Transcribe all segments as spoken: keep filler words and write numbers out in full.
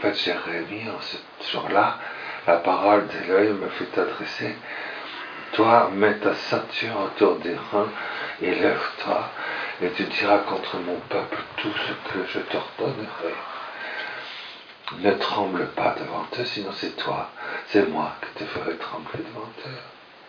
fait, Jérémie, en ce jour-là, la parole d'Élohim me fut adressée. Toi, mets ta ceinture autour des reins et lève-toi, et tu diras contre mon peuple tout ce que je t'ordonnerai. Ne tremble pas devant eux, sinon c'est toi, c'est moi qui te ferai trembler devant eux.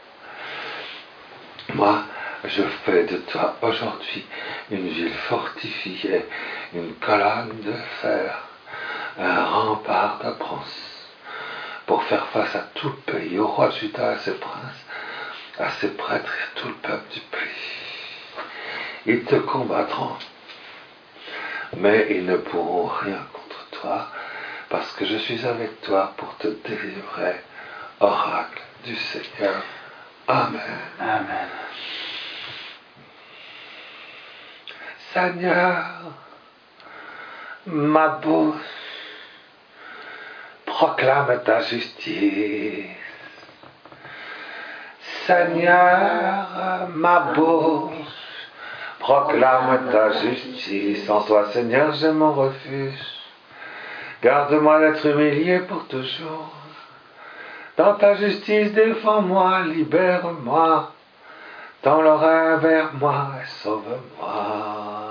Moi, je fais de toi aujourd'hui une ville fortifiée, une colonne de fer, un rempart de bronze, pour faire face à tout le pays, au roi de Juda, à ses princes, à ses prêtres et à tout le peuple du pays. Ils te combattront, mais ils ne pourront rien contre toi, parce que je suis avec toi pour te délivrer, oracle du Seigneur. Amen. Amen. Seigneur, ma bouche proclame ta justice. Seigneur, ma bouche proclame ta justice. En toi, Seigneur, j'ai mon refuge. Garde-moi d'être humilié pour toujours. Dans ta justice, défends-moi, libère-moi. Tends l'oreille vers moi et sauve-moi.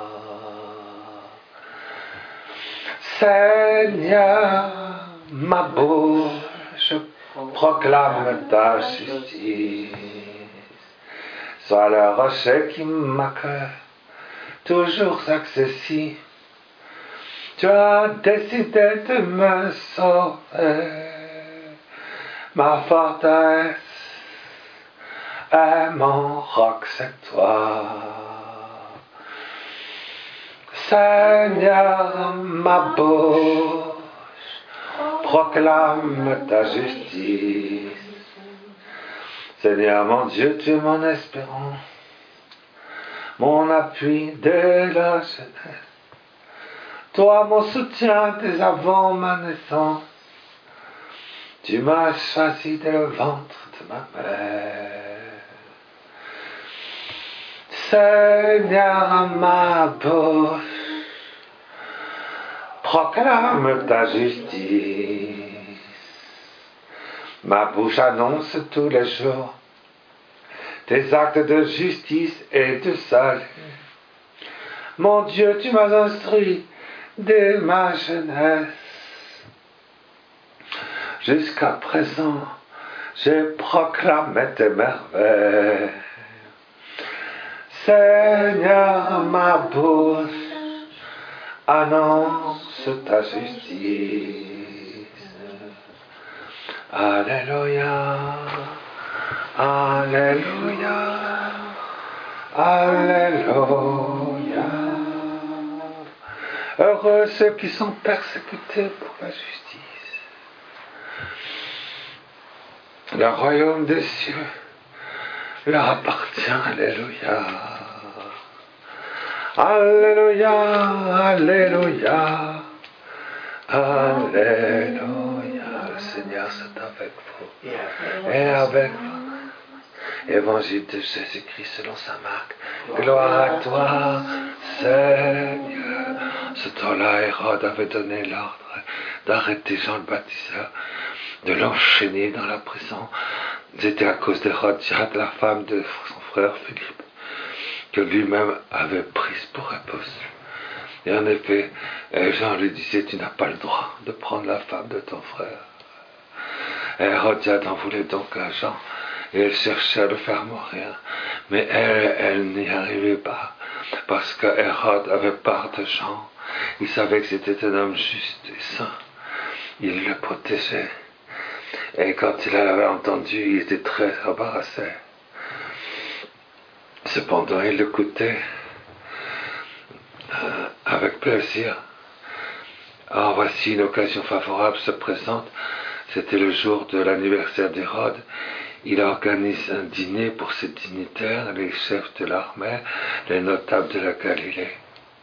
Seigneur, ma bouche proclame ta justice. Sois le rocher qui m'accueille, toujours accessible. Tu as décidé de me sauver. Ma forteresse est mon roc, c'est toi. Seigneur, ma bouche proclame ta justice. Seigneur mon Dieu, tu es mon espérance, mon appui dès la jeunesse. Toi, mon soutien dès avant ma naissance. Tu m'as choisi dès le ventre de ma mère. Seigneur, ma bouche proclame ta justice. Ma bouche annonce tous les jours tes actes de justice et de salut. Mon Dieu, tu m'as instruit dès ma jeunesse. Jusqu'à présent, j'ai proclamé tes merveilles. Seigneur, ma bouche annonce ta justice. Alléluia, Alléluia, Alléluia. Heureux ceux qui sont persécutés pour la justice. Le royaume des cieux leur appartient. Alléluia. Alléluia, Alléluia, Alléluia. Le Seigneur est avec vous et avec vous. Évangile de Jésus-Christ selon saint Marc. Gloire à toi, Seigneur. Ce temps-là, Hérode avait donné l'ordre d'arrêter Jean le baptiseur, de l'enchaîner dans la prison. C'était à cause d'Hérodiade, la femme de son frère Philippe, que lui-même avait prise pour épouse. Et en effet, Jean lui disait, tu n'as pas le droit de prendre la femme de ton frère. Hérodiade en voulait donc à Jean, et elle cherchait à le faire mourir. Mais elle, elle n'y arrivait pas, parce que Hérode avait peur de Jean. Il savait que c'était un homme juste et saint. Il le protégeait. Et quand il l'avait entendu, il était très embarrassé. Cependant, il l'écoutait euh, avec plaisir. Alors voici une occasion favorable se présente. C'était le jour de l'anniversaire d'Hérode. Il organise un dîner pour ses dignitaires, les chefs de l'armée, les notables de la Galilée.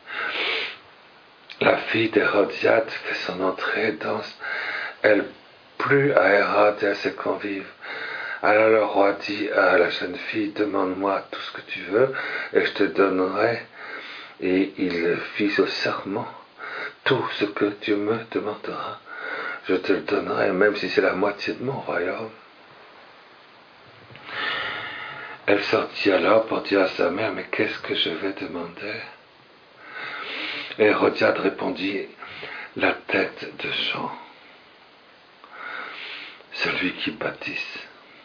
La fille d'Hérodiade fait son entrée et danse. Elle plut à Hérode et à ses convives. Alors le roi dit à la jeune fille, demande-moi tout ce que tu veux et je te donnerai. Et il fit ce serment, tout ce que Dieu me demandera, je te le donnerai, même si c'est la moitié de mon royaume. Elle sortit alors pour dire à sa mère, mais qu'est-ce que je vais demander? Et Hérodiade répondit, la tête de Jean, celui qui baptise.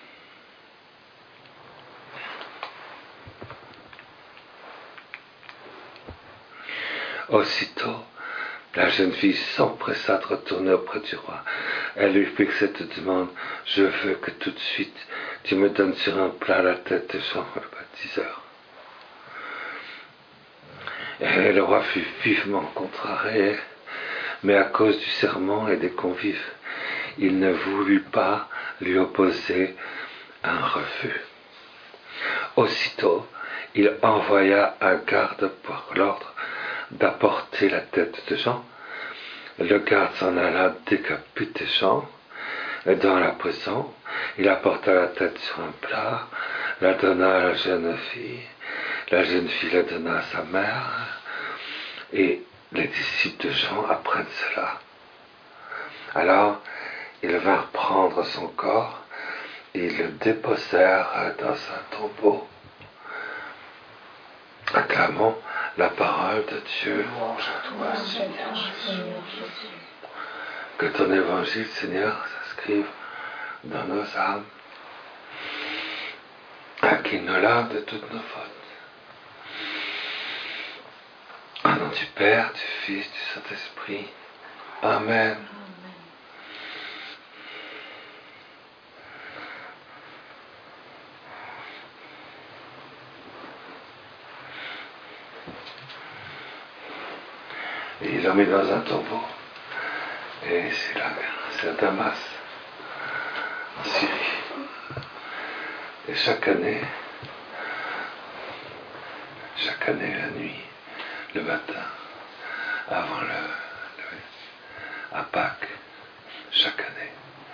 Aussitôt, la jeune fille s'empressa de retourner auprès du roi. Elle lui fit cette demande, je veux que tout de suite tu me donnes sur un plat la tête de Jean le baptiseur. Et le roi fut vivement contrarié, mais à cause du serment et des convives, il ne voulut pas lui opposer un refus. Aussitôt, il envoya un garde pour l'ordre d'apporter la tête de Jean. Le garde s'en alla décapiter Jean. Dans la prison, il apporta la tête sur un plat, la donna à la jeune fille, la jeune fille la donna à sa mère, et les disciples de Jean apprennent cela. Alors, ils vinrent prendre son corps et le déposèrent dans un tombeau. Acclamons la parole de Dieu. Louange à toi, Seigneur Jésus. Que ton évangile, Seigneur, s'inscrive dans nos âmes, qu'il nous lave de toutes nos fautes. Au nom du Père, du Fils, du Saint-Esprit. Amen. Et il l'a mis dans un tombeau. Et c'est là, c'est à Damas, en Syrie. Et chaque année, chaque année, la nuit, le matin, avant le, le à Pâques, chaque année,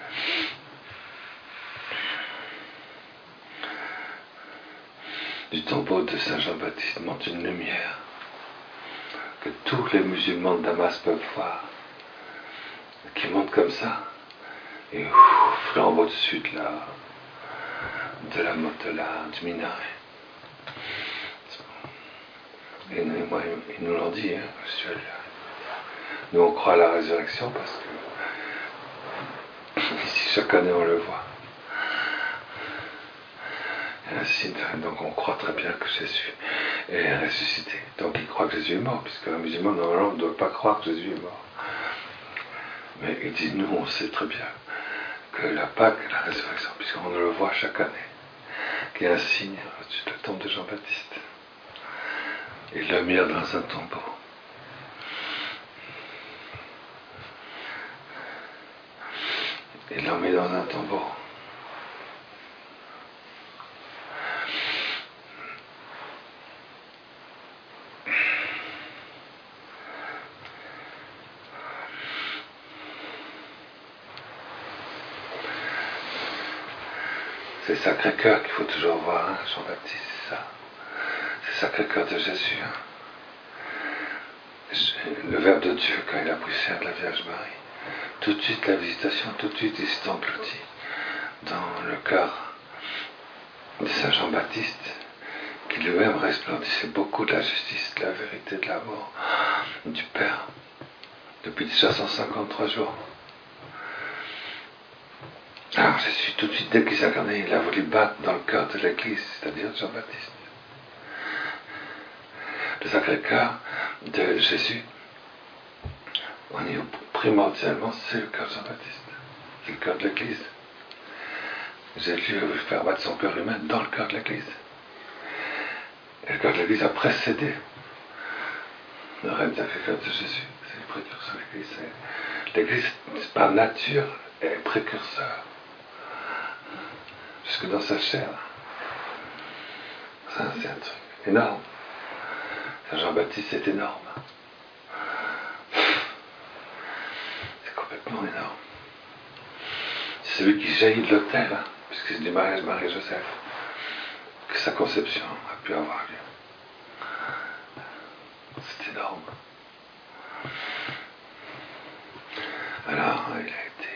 du tombeau de Saint Jean-Baptiste monte une lumière que tous les musulmans de Damas peuvent voir, qui monte comme ça, et ouf, flambe au-dessus de la, de la, de la, du minaret. Et nous, moi, ils nous l'ont dit, hein, nous on croit à la résurrection parce que ici chaque année on le voit. Ainsi, donc on croit très bien que Jésus est ressuscité. Donc ils croient que Jésus est mort, puisque un musulman normalement ne doit pas croire que Jésus est mort. Mais il dit, nous on sait très bien que la Pâque est la résurrection, puisqu'on le voit chaque année, qui est un signe au-dessus de la tombe de Jean-Baptiste. Ils le mirent dans un tombeau. Ils l'ont mis dans un tombeau. C'est Sacré-Cœur qu'il faut toujours voir, hein, Jean-Baptiste, c'est ça. C'est Sacré-Cœur de Jésus. Hein. Le Verbe de Dieu, quand il a pris chair de la Vierge Marie, tout de suite la visitation, tout de suite il s'est englouti dans le cœur de Saint Jean-Baptiste, qui lui-même resplendissait beaucoup de la justice, de la vérité, de l'amour du Père, depuis déjà cent cinquante-trois jours. Alors Jésus, tout de suite, dès qu'il s'est incarné, il a voulu battre dans le cœur de l'Église, c'est-à-dire de Jean-Baptiste. Le Sacré-Cœur de Jésus, on est primordialement, c'est le cœur de Jean-Baptiste, c'est le cœur de l'Église. Jésus veut faire battre son cœur humain dans le cœur de l'Église. Et le cœur de l'Église a précédé le règne Sacré-Cœur de Jésus. C'est le précurseur de l'Église. L'Église, par nature, est précurseur. Jusque dans sa chair. Ça, c'est un truc énorme. Saint Jean-Baptiste, c'est énorme. C'est complètement énorme. C'est celui qui jaillit de l'autel, hein, puisque c'est du mariage Marie-Joseph, que sa conception a pu avoir lieu. C'est énorme. Alors, il a été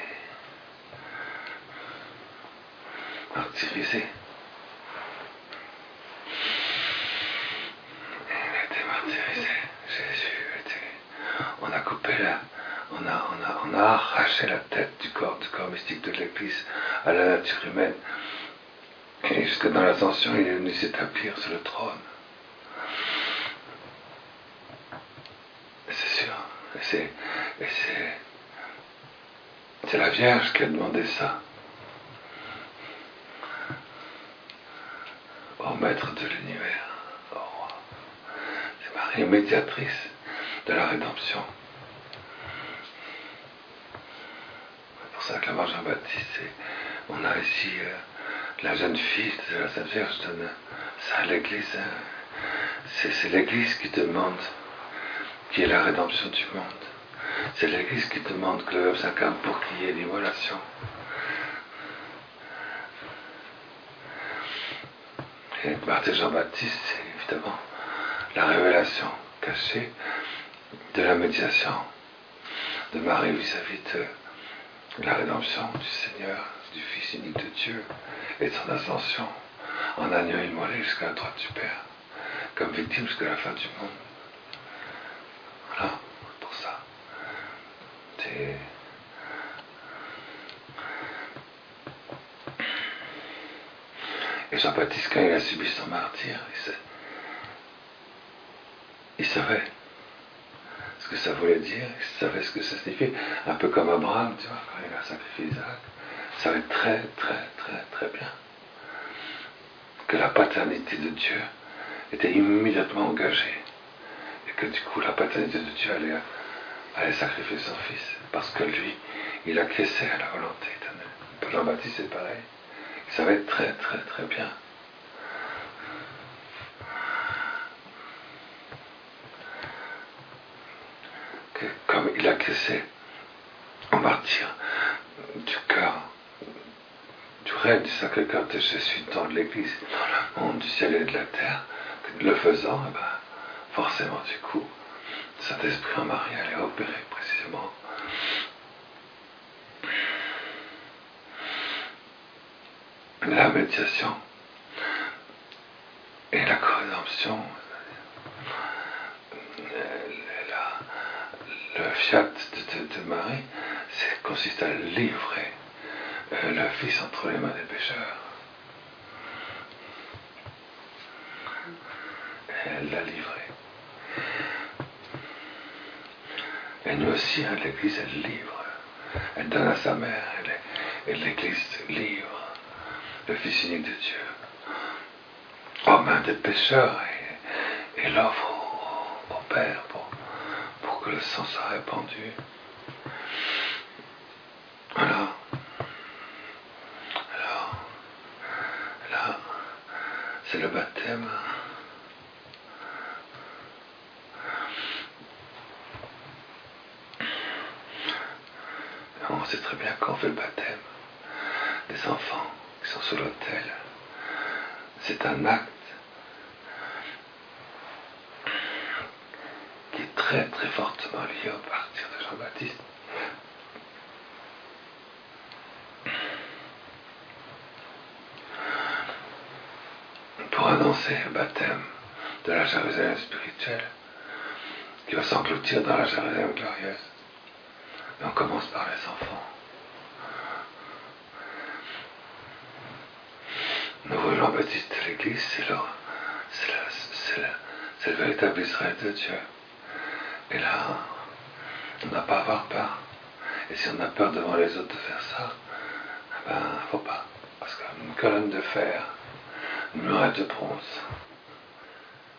martyrisé. Il a été martyrisé. Jésus a été... On a coupé la... On a, on, a, on a arraché la tête du corps, du corps mystique de l'Église à la nature humaine. Et jusque dans l'ascension, il est venu s'établir sur le trône. C'est sûr. Et c'est, et c'est, c'est la Vierge qui a demandé ça au Maître de l'univers, au Roi. C'est Marie, médiatrice de la rédemption. C'est pour ça que l'avant Jean-Baptiste, on a ici euh, la jeune fille de la Sainte Vierge donne ça à l'Église. C'est, c'est l'Église qui demande qui est la rédemption du monde. C'est l'Église qui demande que le Verbe s'incarne pour qu'il y ait l'immolation. Et Martyr Jean-Baptiste, c'est évidemment la révélation cachée de la médiation de Marie vis-à-vis de la rédemption du Seigneur, du Fils unique de Dieu et de son ascension en agneau immolé jusqu'à la droite du Père, comme victime jusqu'à la fin du monde. Voilà, pour ça. C'est... Et Jean-Baptiste, quand il a subi son martyr, il, sait... il savait ce que ça voulait dire, il savait ce que ça signifiait. Un peu comme Abraham, tu vois, quand il a sacrifié Isaac. Il savait très, très, très, très bien que la paternité de Dieu était immédiatement engagée. Et que du coup, la paternité de Dieu allait, allait sacrifier son fils. Parce que lui, il acquiesçait à la volonté éternelle. Jean-Baptiste, c'est pareil. Il savait très, très, très bien que comme il acquiesçait au martyr du cœur, du rêve du Sacré-Cœur de Jésus dans l'Église, dans le monde du ciel et de la terre, que le faisant, eh ben, forcément du coup, le Saint-Esprit en Marie allait opérer précisément la médiation et la corrédemption, le fiat de, de, de Marie, c'est consiste à livrer euh, le Fils entre les mains des pécheurs. Et elle l'a livré. Et nous aussi, hein, l'Église, elle livre. Elle donne à sa mère, elle, et l'Église livre le Fils unique de Dieu aux mains des pécheurs et, et l'offre au, au Père pour, pour que le sang soit répandu. Voilà. Alors, là, c'est le baptême. On sait très bien qu'on fait le baptême des enfants qui sont sous l'autel. C'est un acte qui est très très fortement lié au martyre de Jean-Baptiste. Pour annoncer le baptême de la Jérusalem spirituelle qui va s'engloutir dans la Jérusalem glorieuse. Et on commence par les enfants. Nous, Jean-Baptiste de l'Église, c'est, leur, c'est, la, c'est, la, c'est le véritable Israël de Dieu. Et là, on n'a pas à avoir peur. Et si on a peur devant les autres de faire ça, ben, faut pas. Parce qu'une colonne de fer, une muraille de bronze,